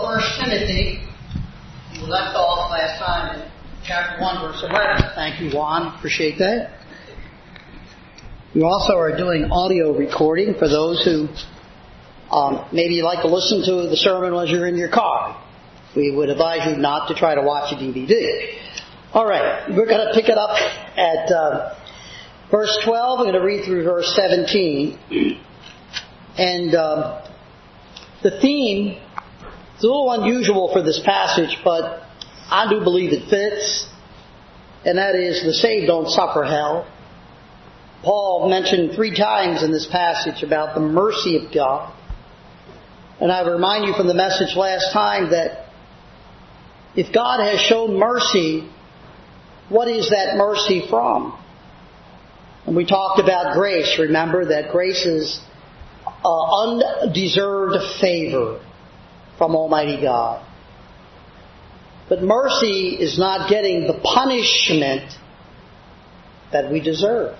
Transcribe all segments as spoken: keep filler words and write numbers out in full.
First Timothy. We left off last time in chapter one, verse eleven. Thank you, Juan. Appreciate that. We also are doing audio recording for those who um, maybe you like to listen to the sermon as you're in your car. We would advise you not to try to watch a D V D. All right, we're going to pick it up at uh, verse twelve. We're going to read through verse seventeen. And um, the theme is a little unusual for this passage, but I do believe it fits. And that is, the saved don't suffer hell. Paul mentioned three times in this passage about the mercy of God. And I remind you from the message last time that if God has shown mercy, what is that mercy from? And we talked about grace. Remember that grace is uh, undeserved favor from Almighty God. But mercy is not getting the punishment that we deserve.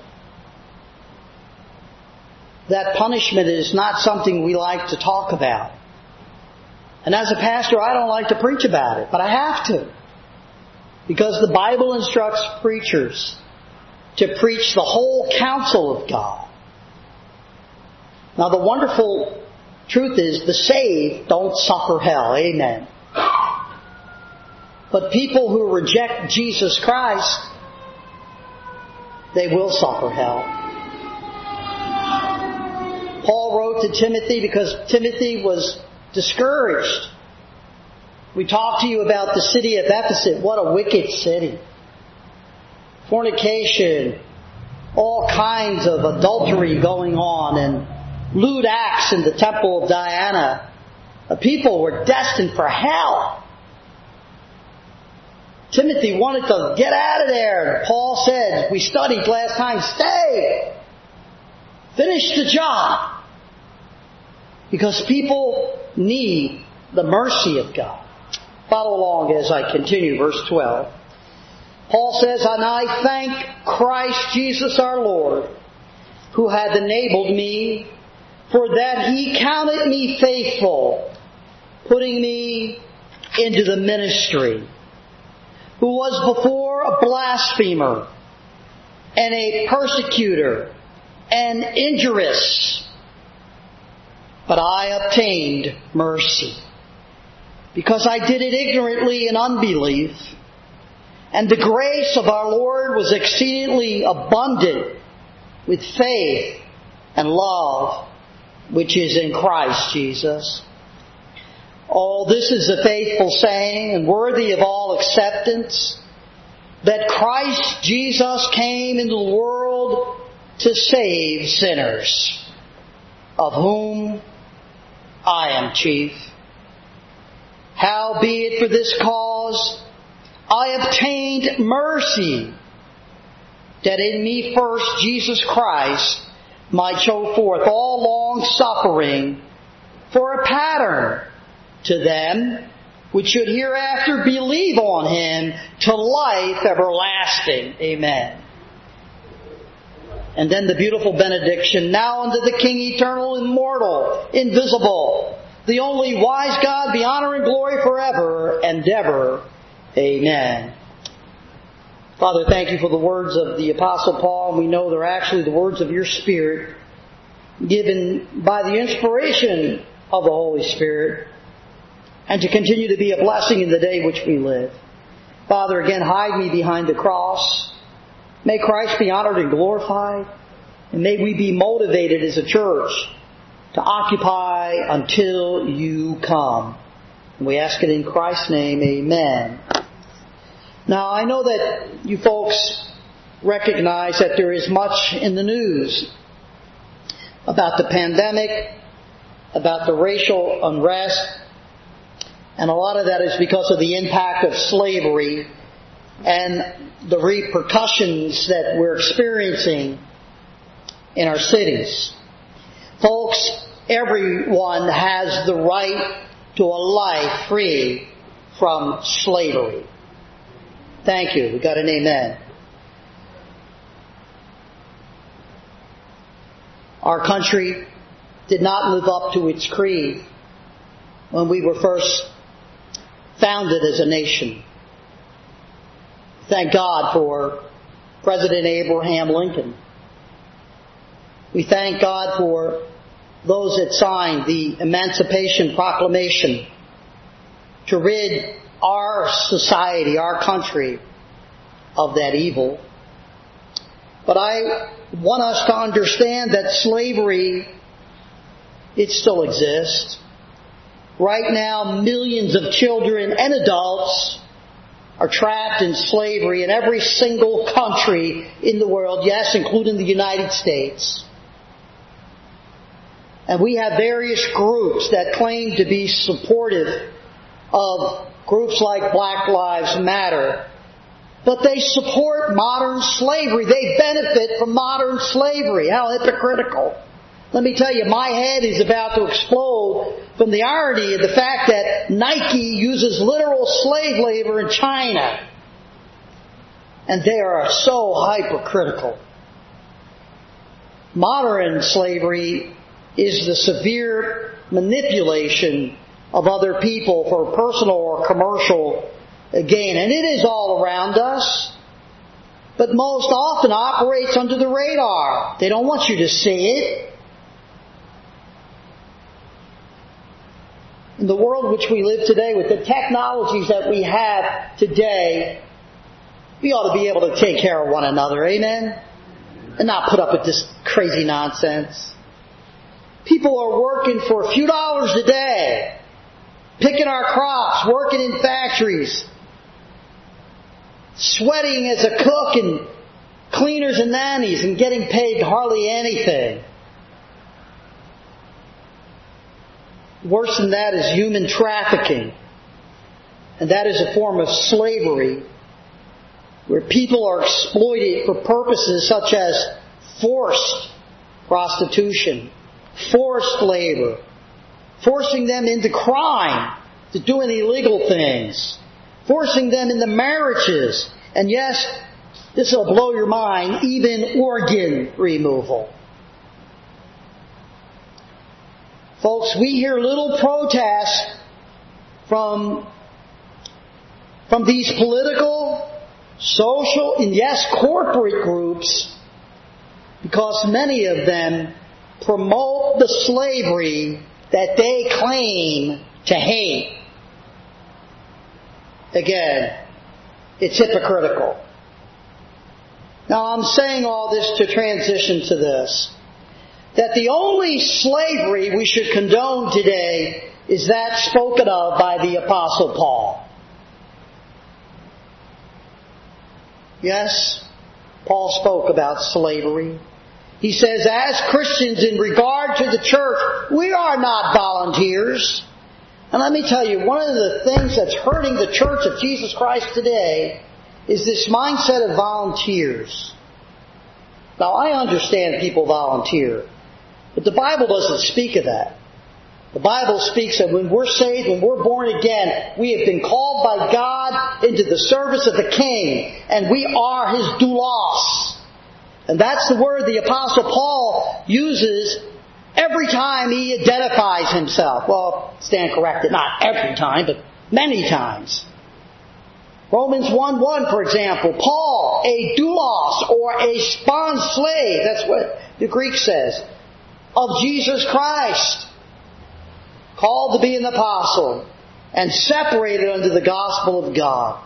That punishment is not something we like to talk about. And as a pastor, I don't like to preach about it, but I have to. Because the Bible instructs preachers to preach the whole counsel of God. Now the wonderful truth is the saved don't suffer hell. Amen. But people who reject Jesus Christ, they will suffer hell. Paul wrote to Timothy because Timothy was discouraged. We talked to you about the city of Ephesus. What a wicked city. Fornication, all kinds of adultery going on, and lewd acts in the temple of Diana. The people were destined for hell. Timothy wanted to get out of there. Paul said, we studied last time, stay. Finish the job. Because people need the mercy of God. Follow along as I continue, verse twelve. Paul says, and I thank Christ Jesus our Lord, who hath enabled me, for that He counted me faithful, putting me into the ministry, who was before a blasphemer, and a persecutor, and injurious. But I obtained mercy, because I did it ignorantly in unbelief. And the grace of our Lord was exceedingly abundant with faith and love, which is in Christ Jesus. Oh, this is a faithful saying and worthy of all acceptance, that Christ Jesus came into the world to save sinners, of whom I am chief. Howbeit for this cause I obtained mercy, that in me first Jesus Christ might show forth all long suffering for a pattern to them which should hereafter believe on Him to life everlasting. Amen. And then the beautiful benediction, now unto the King eternal, immortal, invisible, the only wise God, be honor and glory forever and ever. Amen. Father, thank you for the words of the Apostle Paul. We know they're actually the words of your Spirit, given by the inspiration of the Holy Spirit, and to continue to be a blessing in the day which we live. Father, again, hide me behind the cross. May Christ be honored and glorified, and may we be motivated as a church to occupy until you come. And we ask it in Christ's name, amen. Now, I know that you folks recognize that there is much in the news about the pandemic, about the racial unrest, and a lot of that is because of the impact of slavery and the repercussions that we're experiencing in our cities. Folks, everyone has the right to a life free from slavery. Thank you. We got an amen. Our country did not live up to its creed when we were first founded as a nation. Thank God for President Abraham Lincoln. We thank God for those that signed the Emancipation Proclamation to rid our society, our country, of that evil. But I want us to understand that slavery, it still exists. Right now, millions of children and adults are trapped in slavery in every single country in the world, yes, including the United States. And we have various groups that claim to be supportive of groups like Black Lives Matter. But they support modern slavery. They benefit from modern slavery. How hypocritical. Let me tell you, my head is about to explode from the irony of the fact that Nike uses literal slave labor in China. And they are so hypocritical. Modern slavery is the severe manipulation of other people for personal or commercial gain. And it is all around us, but most often operates under the radar. They don't want you to see it. In the world in which we live today, with the technologies that we have today, we ought to be able to take care of one another, amen? And not put up with this crazy nonsense. People are working for a few dollars a day, picking our crops, working in factories, sweating as a cook and cleaners and nannies, and getting paid hardly anything. Worse than that is human trafficking. And that is a form of slavery where people are exploited for purposes such as forced prostitution, forced labor, forcing them into crime, to doing illegal things, forcing them into marriages, and yes, this will blow your mind, even organ removal. Folks, we hear little protest from, from these political, social, and yes, corporate groups, because many of them promote the slavery that they claim to hate. Again, it's hypocritical. Now, I'm saying all this to transition to this. That the only slavery we should condone today is that spoken of by the Apostle Paul. Yes, Paul spoke about slavery. He says, as Christians in regard to the church, we are not volunteers. And let me tell you, one of the things that's hurting the church of Jesus Christ today is this mindset of volunteers. Now, I understand people volunteer, but the Bible doesn't speak of that. The Bible speaks that when we're saved, when we're born again, we have been called by God into the service of the King, and we are His doulos. And that's the word the Apostle Paul uses every time he identifies himself. Well, stand corrected, not every time, but many times. Romans one one, for example, Paul, a doulos, or a bond slave, that's what the Greek says, of Jesus Christ, called to be an apostle, and separated unto the gospel of God.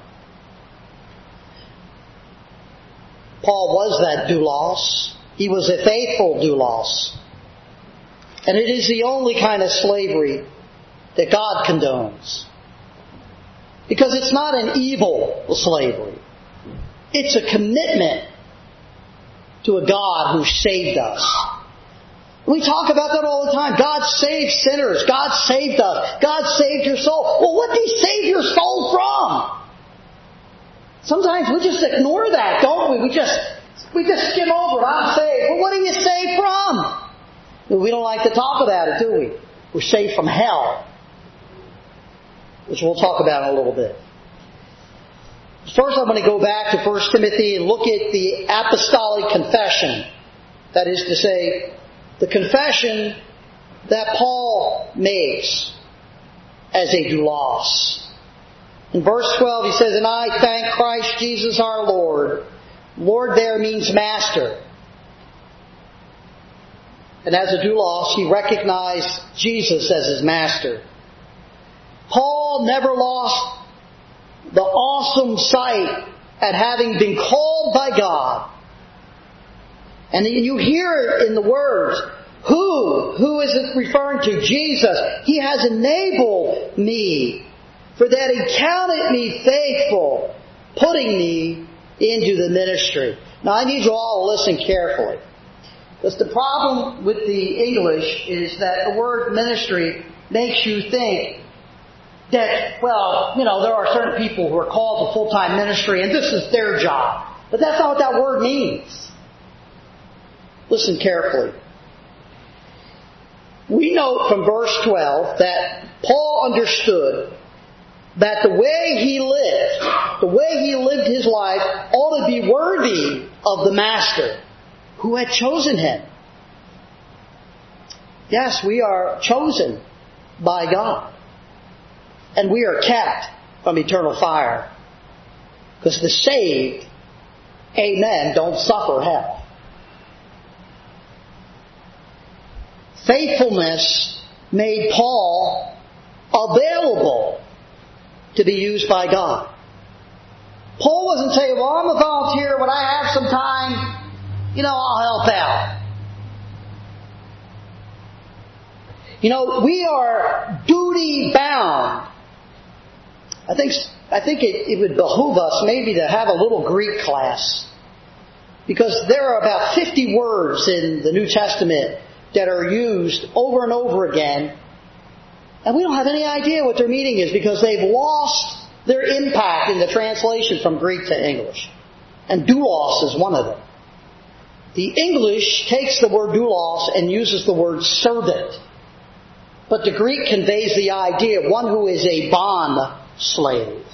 Paul was that doulos. He was a faithful doulos. And it is the only kind of slavery that God condones. Because it's not an evil slavery. It's a commitment to a God who saved us. We talk about that all the time. God saved sinners. God saved us. God saved your soul. Well, what did He save your soul from? Sometimes we just ignore that, don't we? We just we just skim over it. I'm saved. Well, what are you saved from? We don't like to talk about it, do we? We're saved from hell, which we'll talk about in a little bit. First, I'm going to go back to First Timothy and look at the apostolic confession. That is to say, the confession that Paul makes as a doulos. In verse twelve he says, "And I thank Christ Jesus our Lord." Lord there means master. And as a doulos, he recognized Jesus as his master. Paul never lost the awesome sight at having been called by God. And you hear it in the words, who? Who is it referring to? Jesus. He has enabled me, for that He counted me faithful, putting me into the ministry. Now I need you all to listen carefully. Because the problem with the English is that the word ministry makes you think that, well, you know, there are certain people who are called to full-time ministry and this is their job. But that's not what that word means. Listen carefully. We note from verse twelve that Paul understood that the way he lived, the way he lived his life, ought to be worthy of the Master who had chosen him. Yes, we are chosen by God. And we are kept from eternal fire. Because the saved, amen, don't suffer hell. Faithfulness made Paul available to be used by God. Paul wasn't saying, well, I'm a volunteer. When I have some time, you know, I'll help out. You know, we are duty bound. I think I think it, it would behoove us maybe to have a little Greek class. Because there are about fifty words in the New Testament that are used over and over again. And we don't have any idea what their meaning is because they've lost their impact in the translation from Greek to English. And doulos is one of them. The English takes the word doulos and uses the word servant. But the Greek conveys the idea of one who is a bond slave.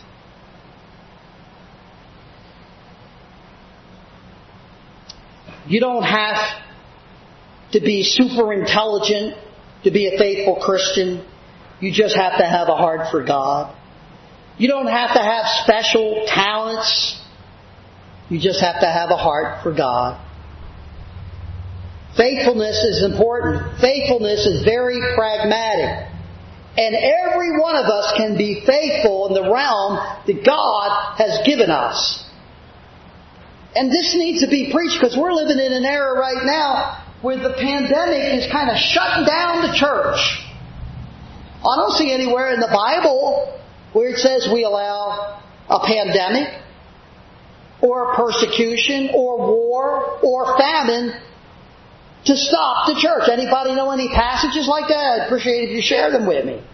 You don't have to be super intelligent to be a faithful Christian. You just have to have a heart for God. You don't have to have special talents. You just have to have a heart for God. Faithfulness is important. Faithfulness is very pragmatic. And every one of us can be faithful in the realm that God has given us. And this needs to be preached because we're living in an era right now where the pandemic is kind of shutting down the church. I don't see anywhere in the Bible where it says we allow a pandemic or persecution or war or famine to stop the church. Anybody know any passages like that? I'd appreciate if you share them with me.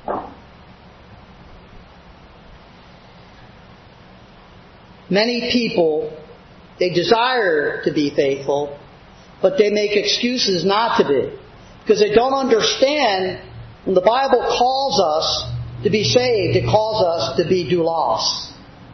Many people, they desire to be faithful, but they make excuses not to be. Because they don't understand when the Bible calls us to be saved, it calls us to be doulos.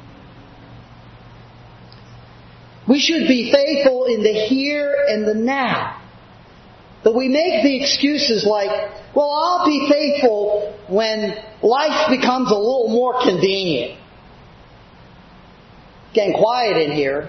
We should be faithful in the here and the now. But we make the excuses like, well, I'll be faithful when life becomes a little more convenient. Getting quiet in here.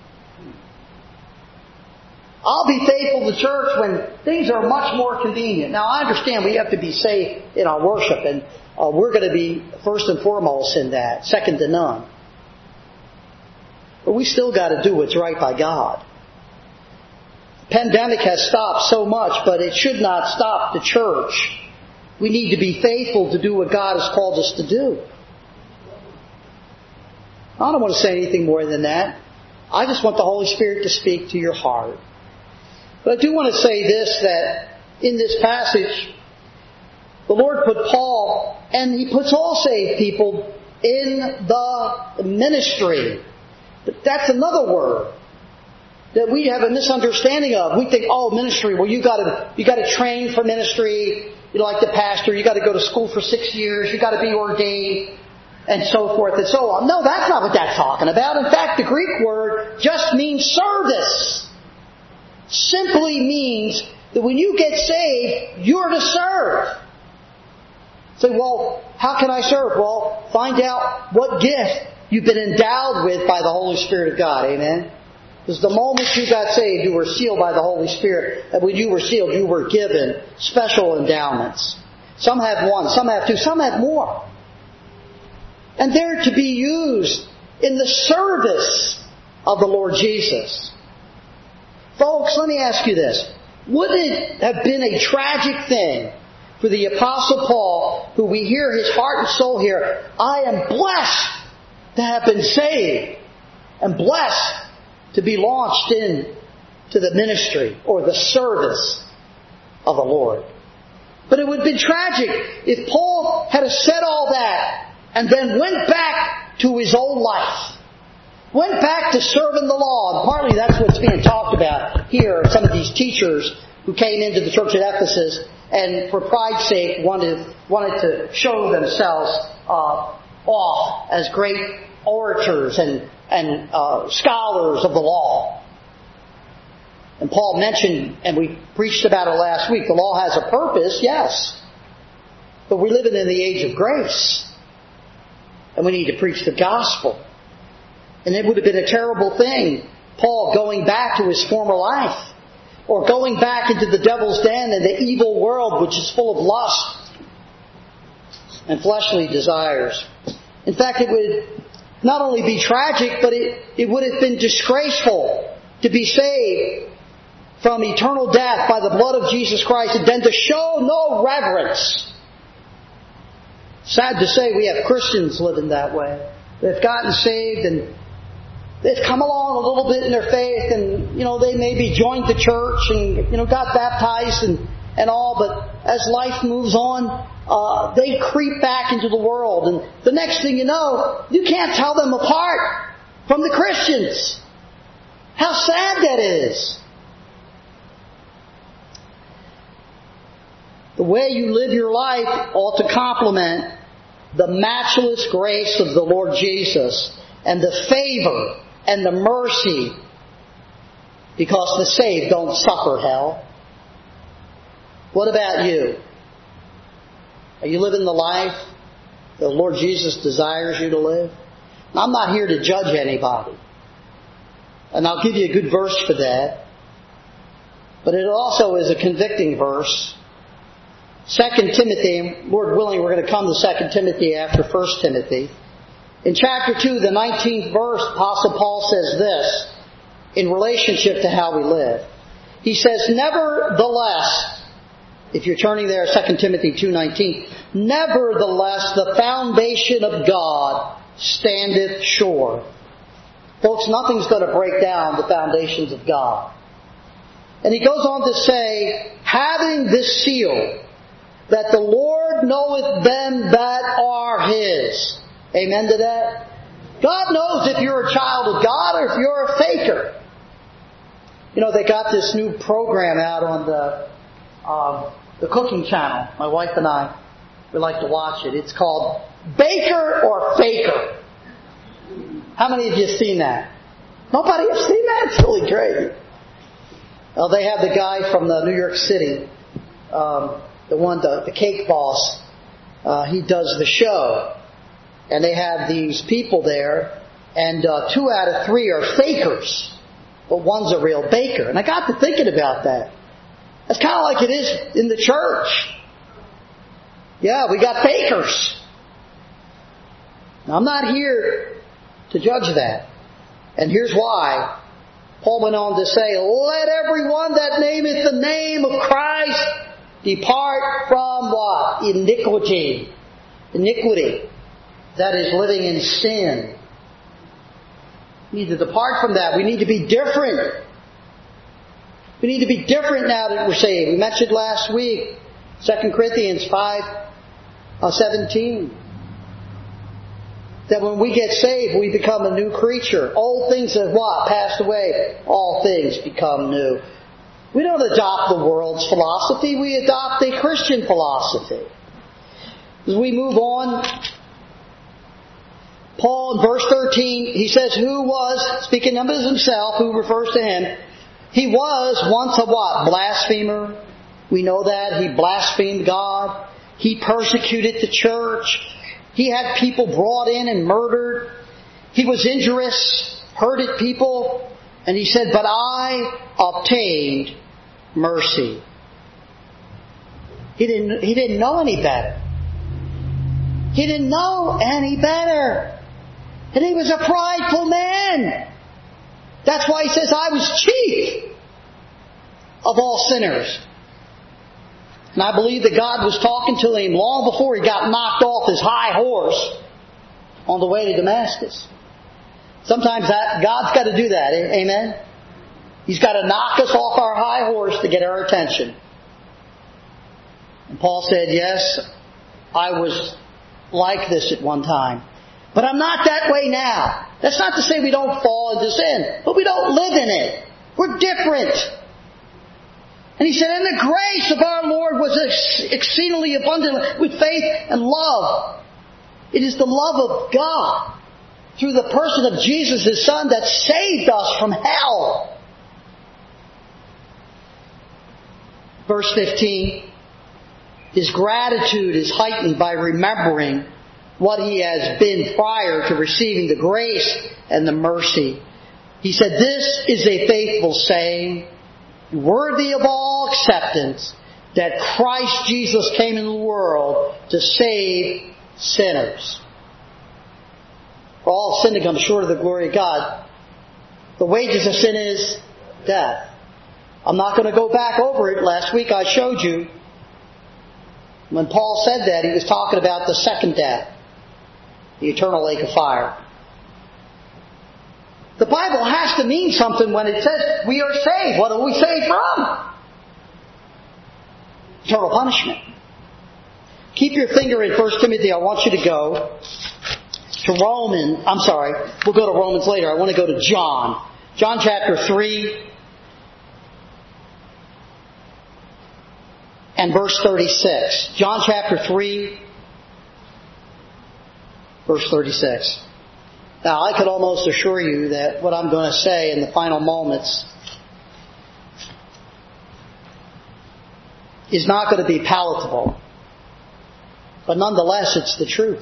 I'll be faithful to church when things are much more convenient. Now, I understand we have to be safe in our worship, and uh, we're going to be first and foremost in that, second to none. But we still got to do what's right by God. The pandemic has stopped so much, but it should not stop the church. We need to be faithful to do what God has called us to do. I don't want to say anything more than that. I just want the Holy Spirit to speak to your heart. But I do want to say this, that in this passage, the Lord put Paul, and He puts all saved people, in the ministry. But that's another word that we have a misunderstanding of. We think, oh, ministry, well, you got to you got to train for ministry. You know, like the pastor, you got to go to school for six years. You got to be ordained, and so forth and so on. No, that's not what that's talking about. In fact, the Greek word just means service. Simply means that when you get saved, you're to serve. Say, well, how can I serve? Well, find out what gift you've been endowed with by the Holy Spirit of God. Amen? Because the moment you got saved, you were sealed by the Holy Spirit. And when you were sealed, you were given special endowments. Some have one, some have two, some have more. And they're to be used in the service of the Lord Jesus. Folks, let me ask you this. Wouldn't it have been a tragic thing for the Apostle Paul, who we hear his heart and soul here, I am blessed to have been saved and blessed to be launched in to the ministry or the service of the Lord. But it would have been tragic if Paul had said all that and then went back to his old life. Went back to serving the law. And partly that's what's being talked about here. Some of these teachers who came into the church at Ephesus and for pride's sake wanted, wanted to show themselves uh, off as great orators and, and uh, scholars of the law. And Paul mentioned, and we preached about it last week, the law has a purpose, yes. But we're living in the age of grace. And we need to preach the gospel. And it would have been a terrible thing, Paul going back to his former life. Or going back into the devil's den and the evil world which is full of lust and fleshly desires. In fact, it would not only be tragic, but it, it would have been disgraceful to be saved from eternal death by the blood of Jesus Christ and then to show no reverence. Sad to say, we have Christians living that way. They've gotten saved and they've come along a little bit in their faith and, you know, they maybe joined the church and, you know, got baptized and, and all, but as life moves on, uh, they creep back into the world. And the next thing you know, you can't tell them apart from the Christians. How sad that is. The way you live your life ought to complement the matchless grace of the Lord Jesus and the favor and the mercy, because the saved don't suffer hell. What about you? Are you living the life the Lord Jesus desires you to live? Now, I'm not here to judge anybody. And I'll give you a good verse for that. But it also is a convicting verse. Second Timothy, Lord willing, we're going to come to Second Timothy after First Timothy. In chapter two, the nineteenth verse, Apostle Paul says this in relationship to how we live. He says, nevertheless, if you're turning there, Second Timothy two nineteen, nevertheless the foundation of God standeth sure. Folks, nothing's going to break down the foundations of God. And he goes on to say, having this seal, that the Lord knoweth them that are His. Amen to that? God knows if you're a child of God or if you're a faker. You know, they got this new program out on the um, the cooking channel. My wife and I, we like to watch it. It's called Baker or Faker. How many of you have seen that? Nobody has seen that? It's really great. Well, they have the guy from the New York City, um, the one, the, the cake boss. Uh, he does the show. And they have these people there, and uh, two out of three are fakers, but one's a real baker. And I got to thinking about that. That's kind of like it is in the church. Yeah, we got fakers. Now, I'm not here to judge that. And here's why. Paul went on to say, let everyone that nameth the name of Christ depart from what? Iniquity. Iniquity. That is living in sin. We need to depart from that. We need to be different. We need to be different now that we're saved. We mentioned last week, Second Corinthians five seventeen. That when we get saved, we become a new creature. Old things have what? Passed away. All things become new. We don't adopt the world's philosophy. We adopt a Christian philosophy. As we move on, Paul in verse thirteen, he says, who was, speaking of himself, who refers to him, he was once a what? Blasphemer. We know that. He blasphemed God. He persecuted the church. He had people brought in and murdered. He was injurious, hurted people. And he said, but I obtained mercy. He didn't, he didn't know any better. He didn't know any better. And he was a prideful man. That's why he says, I was chief of all sinners. And I believe that God was talking to him long before he got knocked off his high horse on the way to Damascus. Sometimes that, God's got to do that. Amen? He's got to knock us off our high horse to get our attention. And Paul said, yes, I was like this at one time. But I'm not that way now. That's not to say we don't fall into sin, but we don't live in it. We're different. And he said, and the grace of our Lord was exceedingly abundant with faith and love. It is the love of God through the person of Jesus, His Son, that saved us from hell. Verse fifteen, his gratitude is heightened by remembering what he has been prior to receiving the grace and the mercy. He said, this is a faithful saying, worthy of all acceptance, that Christ Jesus came into the world to save sinners. For all sin to come short of the glory of God. The wages of sin is death. I'm not going to go back over it. Last week I showed you when Paul said that, he was talking about the second death, the eternal lake of fire. The Bible has to mean something when it says we are saved. What are we saved from? Eternal punishment. Keep your finger in First Timothy. I want you to go to Romans. I'm sorry. We'll go to Romans later. I want to go to John. John chapter three and verse thirty-six. John chapter three, verse thirty-six. Now, I could almost assure you that what I'm going to say in the final moments is not going to be palatable. But nonetheless, it's the truth.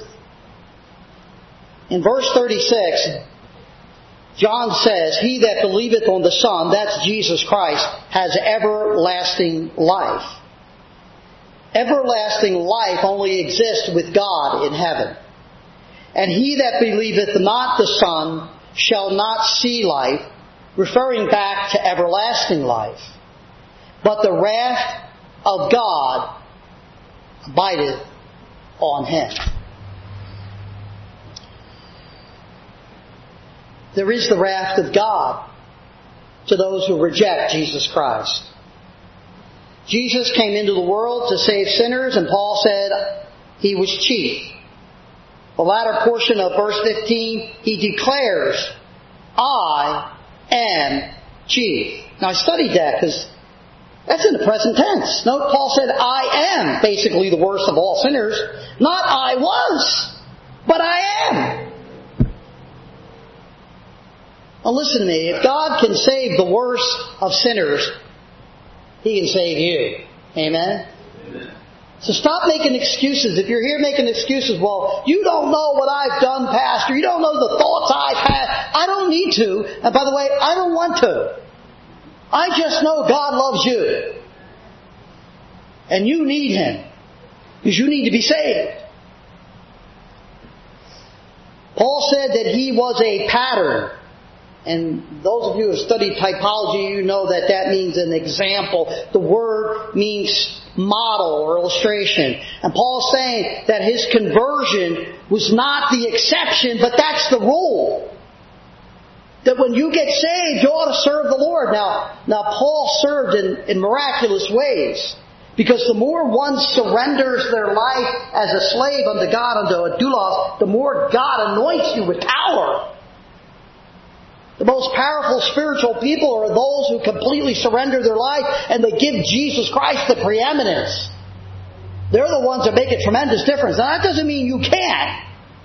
In verse thirty-six, John says, he that believeth on the Son, that's Jesus Christ, has everlasting life. Everlasting life only exists with God in heaven. And he that believeth not the Son shall not see life, referring back to everlasting life. But the wrath of God abideth on him. There is the wrath of God to those who reject Jesus Christ. Jesus came into the world to save sinners, and Paul said he was chief. The latter portion of verse fifteen, he declares, I am chief. Now I studied that because that's in the present tense. Note Paul said, I am basically the worst of all sinners. Not I was, but I am. Now listen to me. If God can save the worst of sinners, He can save you. Amen? Amen. So stop making excuses. If you're here making excuses, well, you don't know what I've done, Pastor. You don't know the thoughts I've had. I don't need to. And by the way, I don't want to. I just know God loves you. And you need Him. Because you need to be saved. Paul said that he was a pattern. And those of you who have studied typology, you know that that means an example. The word means model or illustration. And Paul's saying that his conversion was not the exception, but that's the rule. That when you get saved, you ought to serve the Lord. Now, now Paul served in, in miraculous ways. Because the more one surrenders their life as a slave unto God, unto a doulos, the more God anoints you with power. The most powerful spiritual people are those who completely surrender their life and they give Jesus Christ the preeminence. They're the ones that make a tremendous difference. Now that doesn't mean you can't.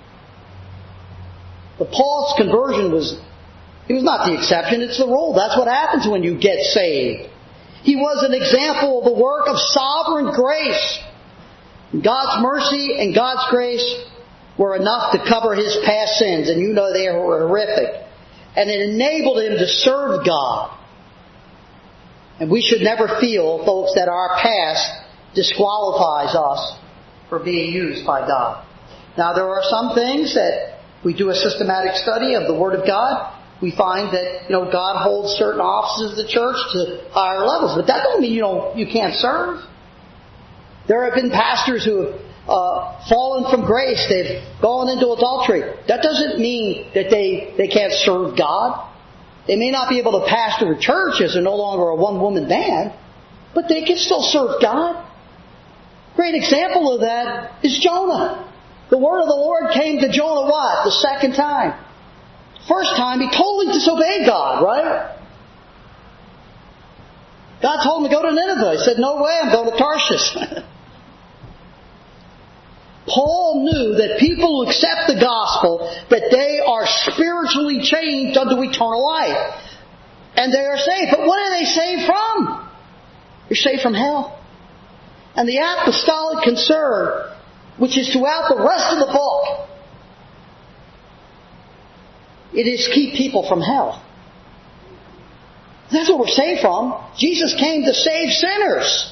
But Paul's conversion was, he was not the exception, it's the rule. That's what happens when you get saved. He was an example of the work of sovereign grace. God's mercy and God's grace were enough to cover his past sins, and you know they were horrific. And it enabled him to serve God. And we should never feel, folks, that our past disqualifies us for being used by God. Now, there are some things that we do a systematic study of the Word of God. We find that, you know, God holds certain offices of the church to higher levels. But that doesn't mean you don't, you can't serve. There have been pastors who have uh, fallen from grace. They've gone into adultery. That doesn't mean that they, they can't serve God. They may not be able to pastor a church as they're no longer a one-woman band, but they can still serve God. Great example of that is Jonah. The word of the Lord came to Jonah what? The second time. First time, he totally disobeyed God, right? God told him to go to Nineveh. He said, no way, I'm going to Tarshish. Paul knew that people who accept the gospel, that they are spiritually changed unto eternal life. And they are saved. But what are they saved from? They're saved from hell. And the apostolic concern, which is throughout the rest of the book, it is keep people from hell. That's what we're saved from. Jesus came to save sinners.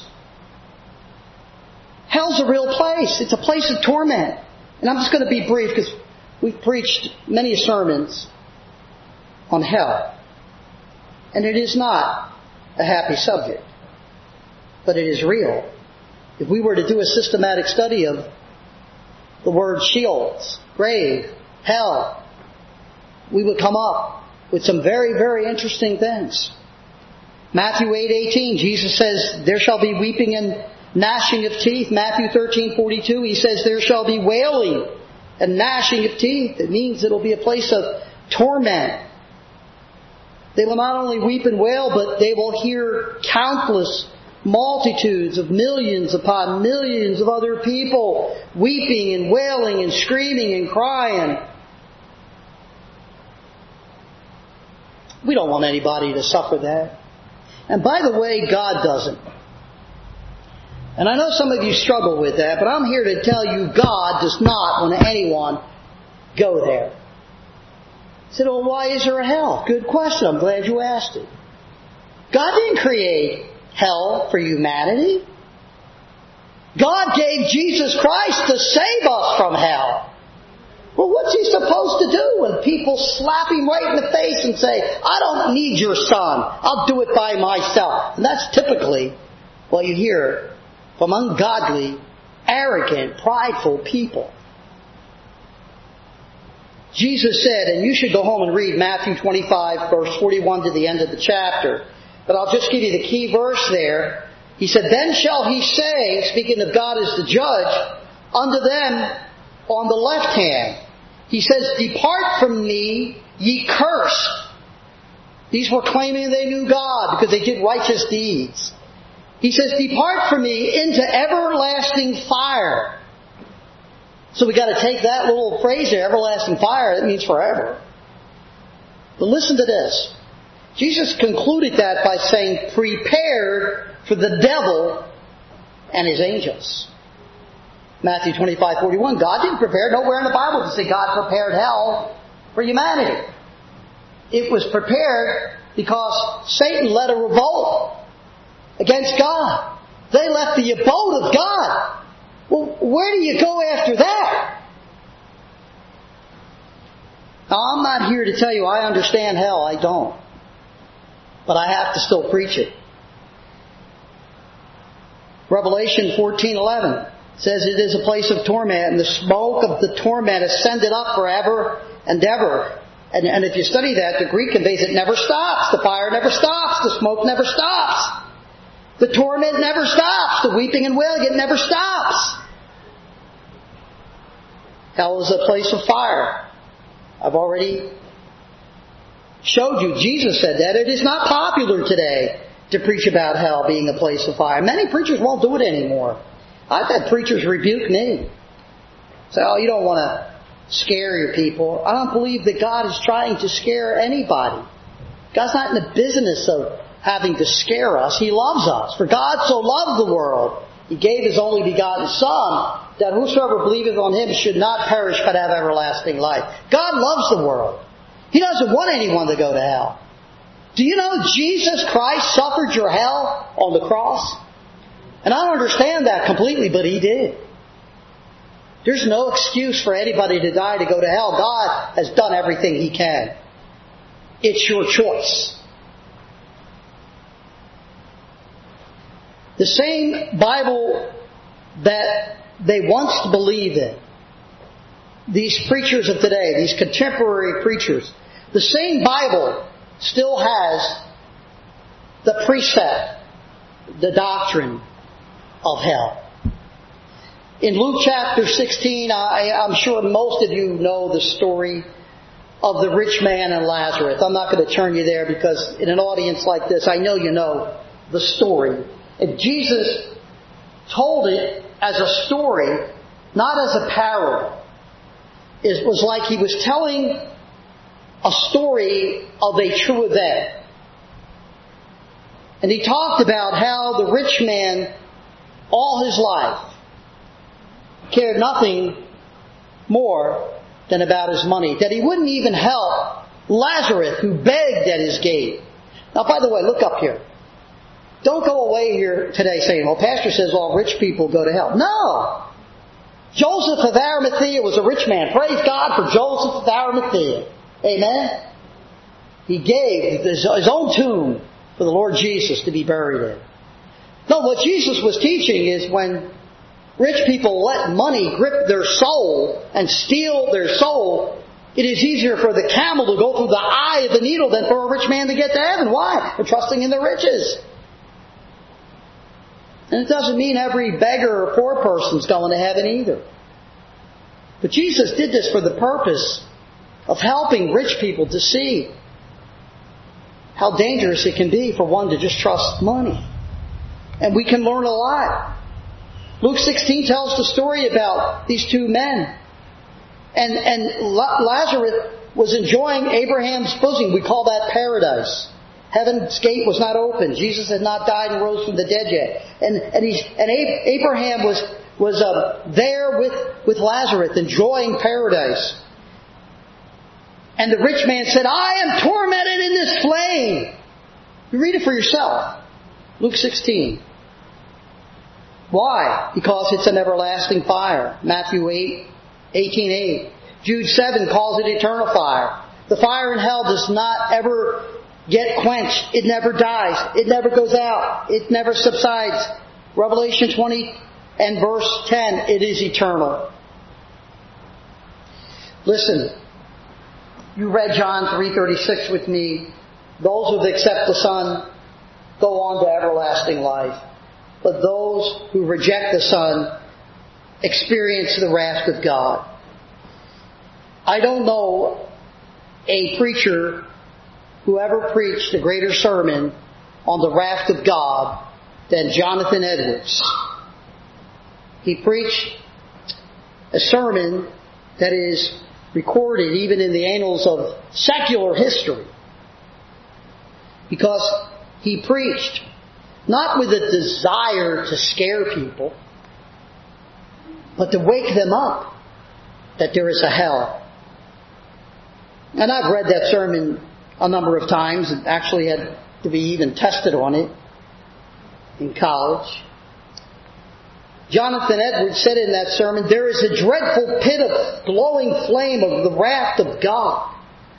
Hell's a real place. It's a place of torment. And I'm just going to be brief because we've preached many sermons on hell. And it is not a happy subject. But it is real. If we were to do a systematic study of the word Sheol, grave, hell, we would come up with some very, very interesting things. Matthew eight eighteen, Jesus says, there shall be weeping and gnashing of teeth. Matthew thirteen forty-two, he says, there shall be wailing and gnashing of teeth. It means it'll be a place of torment. They will not only weep and wail, but they will hear countless multitudes of millions upon millions of other people weeping and wailing and screaming and crying. We don't want anybody to suffer that. And by the way, God doesn't. And I know some of you struggle with that, but I'm here to tell you God does not want anyone go there. You said, well, why is there a hell? Good question. I'm glad you asked it. God didn't create hell for humanity. God gave Jesus Christ to save us from hell. Well, what's He supposed to do when people slap Him right in the face and say, I don't need your Son. I'll do it by myself. And that's typically what you hear from ungodly, arrogant, prideful people. Jesus said, and you should go home and read Matthew twenty-five, verse forty-one to the end of the chapter. But I'll just give you the key verse there. He said, then shall He say, speaking of God as the judge, unto them on the left hand. He says, depart from me, ye cursed. These were claiming they knew God because they did righteous deeds. He says, depart from me into everlasting fire. So we got to take that little phrase there, everlasting fire. That means forever. But listen to this. Jesus concluded that by saying, prepared for the devil and his angels. Matthew twenty-five forty-one, God didn't prepare. Nowhere in the Bible does it say God prepared hell for humanity. It was prepared because Satan led a revolt against God. They left the abode of God. Well, where do you go after that? Now, I'm not here to tell you I understand hell. I don't. But I have to still preach it. Revelation fourteen eleven says it is a place of torment, and the smoke of the torment ascended up forever and ever. And, and if you study that, the Greek conveys it never stops. The fire never stops. The smoke never stops. The torment never stops. The weeping and wailing, it never stops. Hell is a place of fire. I've already showed you. Jesus said that. It is not popular today to preach about hell being a place of fire. Many preachers won't do it anymore. I've had preachers rebuke me. Say, oh, you don't want to scare your people. I don't believe that God is trying to scare anybody. God's not in the business of having to scare us. He loves us. For God so loved the world, He gave His only begotten Son, that whosoever believeth on Him should not perish but have everlasting life. God loves the world. He doesn't want anyone to go to hell. Do you know Jesus Christ suffered your hell on the cross? And I don't understand that completely, but He did. There's no excuse for anybody to die to go to hell. God has done everything He can. It's your choice. The same Bible that they once believed in, these preachers of today, these contemporary preachers, the same Bible still has the precept, the doctrine of hell. In Luke chapter sixteen, I, I'm sure most of you know the story of the rich man and Lazarus. I'm not going to turn you there because in an audience like this, I know you know the story. And Jesus told it as a story, not as a parable. It was like He was telling a story of a true event. And He talked about how the rich man, all his life, cared nothing more than about his money. That he wouldn't even help Lazarus, who begged at his gate. Now, by the way, look up here. Don't go away here today saying, well, Pastor says all rich people go to hell. No! Joseph of Arimathea was a rich man. Praise God for Joseph of Arimathea. Amen? He gave his own tomb for the Lord Jesus to be buried in. No, what Jesus was teaching is when rich people let money grip their soul and steal their soul, it is easier for the camel to go through the eye of the needle than for a rich man to get to heaven. Why? They're trusting in their riches. And it doesn't mean every beggar or poor person's going to heaven either. But Jesus did this for the purpose of helping rich people to see how dangerous it can be for one to just trust money. And we can learn a lot. Luke sixteen tells the story about these two men. And, and Lazarus was enjoying Abraham's bosom. We call that paradise. Heaven's gate was not open. Jesus had not died and rose from the dead yet. And, and, he's, and Abraham was, was uh, there with, with Lazarus, enjoying paradise. And the rich man said, I am tormented in this flame. You read it for yourself. Luke sixteen. Why? Because it's an everlasting fire. Matthew eight, eighteen eight. Jude seven calls it eternal fire. The fire in hell does not ever get quenched. It never dies. It never goes out. It never subsides. Revelation twenty and verse ten, it is eternal. Listen, you read John three thirty-six with me. Those who accept the Son go on to everlasting life. But those who reject the Son experience the wrath of God. I don't know a preacher who ever preached a greater sermon on the wrath of God than Jonathan Edwards. He preached a sermon that is recorded even in the annals of secular history. Because he preached not with a desire to scare people, but to wake them up that there is a hell. And I've read that sermon a number of times and actually had to be even tested on it in college. Jonathan Edwards said in that sermon, there is a dreadful pit of glowing flame of the wrath of God.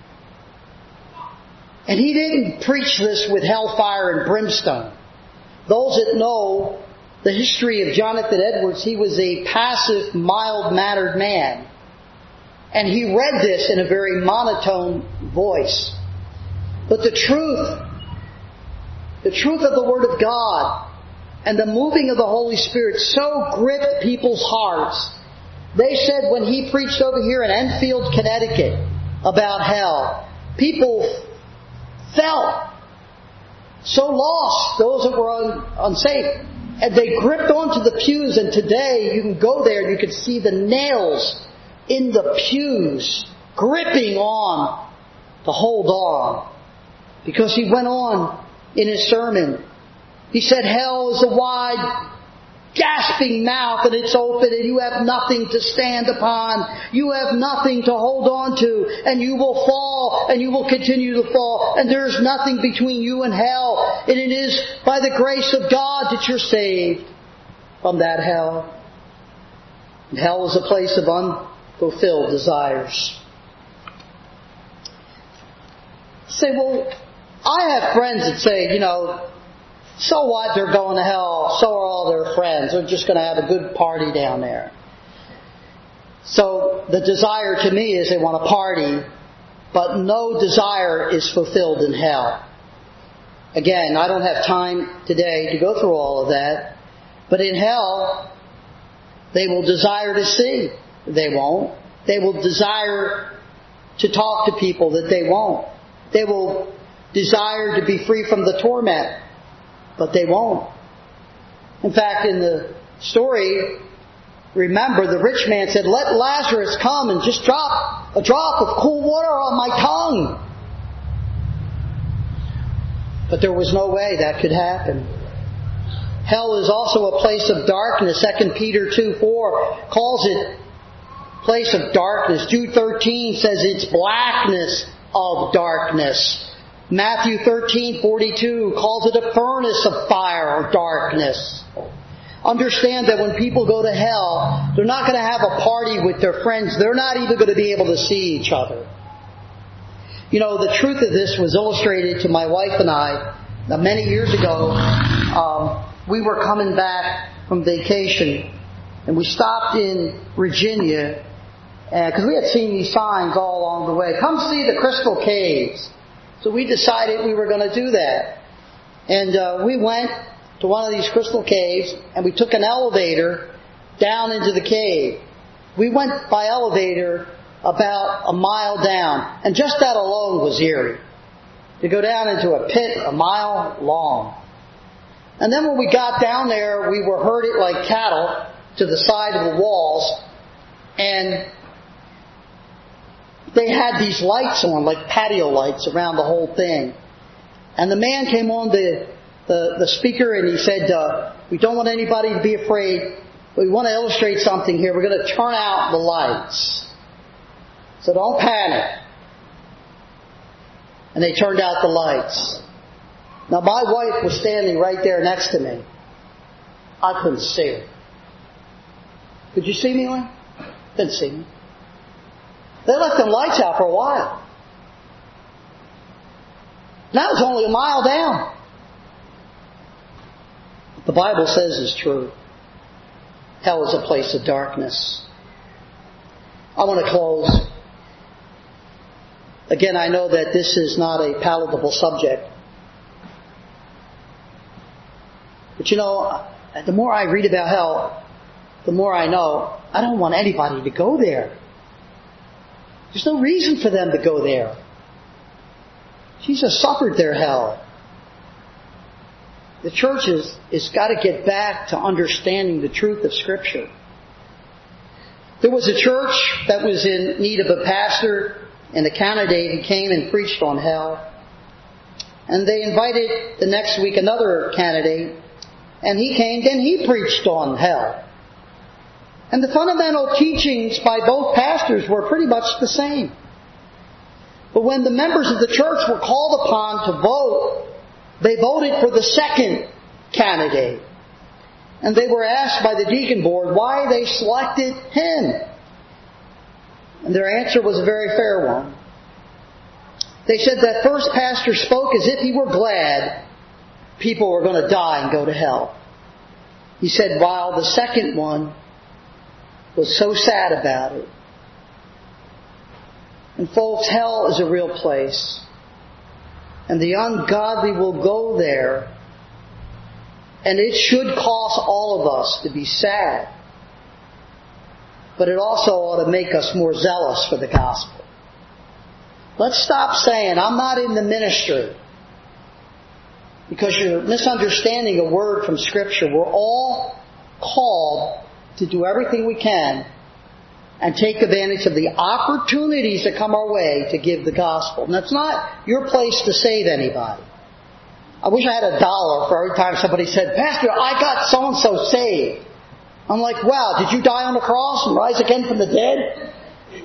And he didn't preach this with hellfire and brimstone. Those that know the history of Jonathan Edwards, he was a passive, mild-mannered man. And he read this in a very monotone voice. But the truth, the truth of the Word of God and the moving of the Holy Spirit so gripped people's hearts. They said when he preached over here in Enfield, Connecticut, about hell, people felt so lost, those that were un, unsafe. And they gripped onto the pews, and today you can go there and you can see the nails in the pews gripping on to hold on. Because he went on in his sermon. He said, hell is a wide gasping mouth and it's open and you have nothing to stand upon. You have nothing to hold on to, and you will fall and you will continue to fall, and there's nothing between you and hell. And it is by the grace of God that you're saved from that hell. And hell is a place of unfulfilled desires. Say, well, I have friends that say, you know, so what, they're going to hell, so are all their friends. They're just going to have a good party down there. So the desire to me is they want to party, but no desire is fulfilled in hell. Again, I don't have time today to go through all of that, but in hell, they will desire to see. They won't. They will desire to talk to people that they won't. They will desire to be free from the torment, but they won't. In fact, in the story, remember the rich man said, let Lazarus come and just drop a drop of cool water on my tongue. But there was no way that could happen. Hell is also a place of darkness. Second Peter two four calls it place of darkness. Jude thirteen says it's blackness of darkness. Matthew thirteen forty-two calls it a furnace of fire or darkness. Understand that when people go to hell, they're not going to have a party with their friends. They're not even going to be able to see each other. You know, the truth of this was illustrated to my wife and I uh, many years ago. Um, we were coming back from vacation, and we stopped in Virginia, because we had seen these signs all along the way. Come see the Crystal Caves. So we decided we were going to do that. And uh, we went to one of these crystal caves, and we took an elevator down into the cave. We went by elevator about a mile down, and just that alone was eerie. To go down into a pit a mile long. And then when we got down there, we were herded like cattle to the side of the walls, and they had these lights on, like patio lights around the whole thing. And the man came on the the, the speaker and he said, uh, we don't want anybody to be afraid. We want to illustrate something here. We're going to turn out the lights. So don't panic. And they turned out the lights. Now my wife was standing right there next to me. I couldn't see her. Could you see me, Lynn? Didn't see me. They left them lights out for a while. Now it's only a mile down. The Bible says is true. Hell is a place of darkness. I want to close. Again, I know that this is not a palatable subject. But you know, the more I read about hell, the more I know I don't want anybody to go there. There's no reason for them to go there. Jesus suffered their hell. The church has, has got to get back to understanding the truth of Scripture. There was a church that was in need of a pastor and a candidate who came and preached on hell. And they invited the next week another candidate, and he came and he preached on hell. And the fundamental teachings by both pastors were pretty much the same. But when the members of the church were called upon to vote, they voted for the second candidate. And they were asked by the deacon board why they selected him. And their answer was a very fair one. They said that first pastor spoke as if he were glad people were going to die and go to hell. He said, while the second one was so sad about it. And folks, hell is a real place. And the ungodly will go there. And it should cause all of us to be sad. But it also ought to make us more zealous for the gospel. Let's stop saying, I'm not in the ministry. Because you're misunderstanding a word from Scripture. We're all called to do everything we can and take advantage of the opportunities that come our way to give the gospel. And that's not your place to save anybody. I wish I had a dollar for every time somebody said, Pastor, I got so-and-so saved. I'm like, wow, did you die on the cross and rise again from the dead?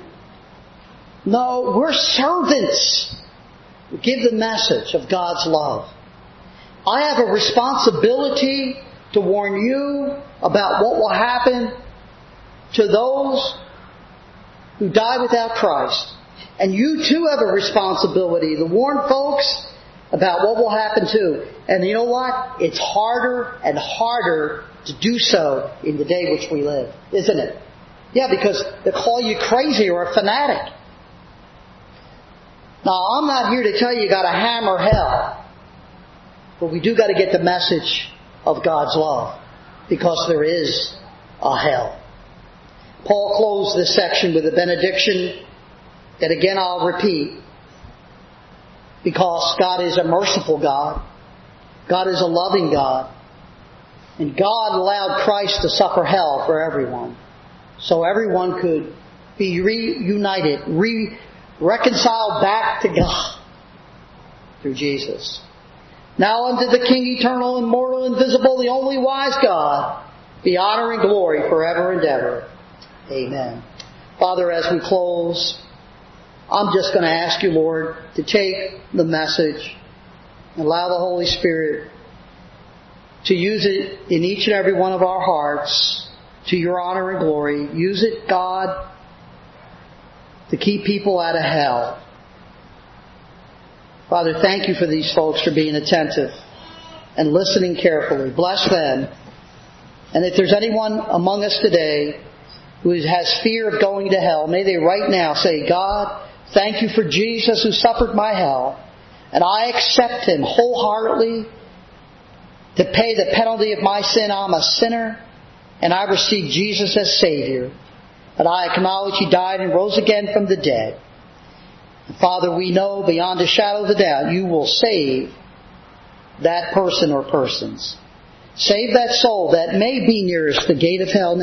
No, we're servants. We give the message of God's love. I have a responsibility to warn you about what will happen to those who die without Christ. And you too have a responsibility to warn folks about what will happen too. And you know what? It's harder and harder to do so in the day which we live, isn't it? Yeah, because they call you crazy or a fanatic. Now, I'm not here to tell you you got to hammer hell. But we do got to get the message of God's love. Because there is a hell. Paul closed this section with a benediction that again I'll repeat. Because God is a merciful God. God is a loving God. And God allowed Christ to suffer hell for everyone. So everyone could be reunited, re- reconciled back to God through Jesus. Now unto the King eternal, immortal, invisible, the only wise God, be honor and glory forever and ever. Amen. Father, as we close, I'm just going to ask you, Lord, to take the message and allow the Holy Spirit to use it in each and every one of our hearts to your honor and glory. Use it, God, to keep people out of hell. Father, thank you for these folks for being attentive and listening carefully. Bless them. And if there's anyone among us today who has fear of going to hell, may they right now say, God, thank you for Jesus who suffered my hell, and I accept Him wholeheartedly to pay the penalty of my sin. I'm a sinner, and I receive Jesus as Savior. And I acknowledge He died and rose again from the dead. And Father, we know beyond a shadow of a doubt you will save that person or persons. Save that soul that may be nearest the gate of hell now.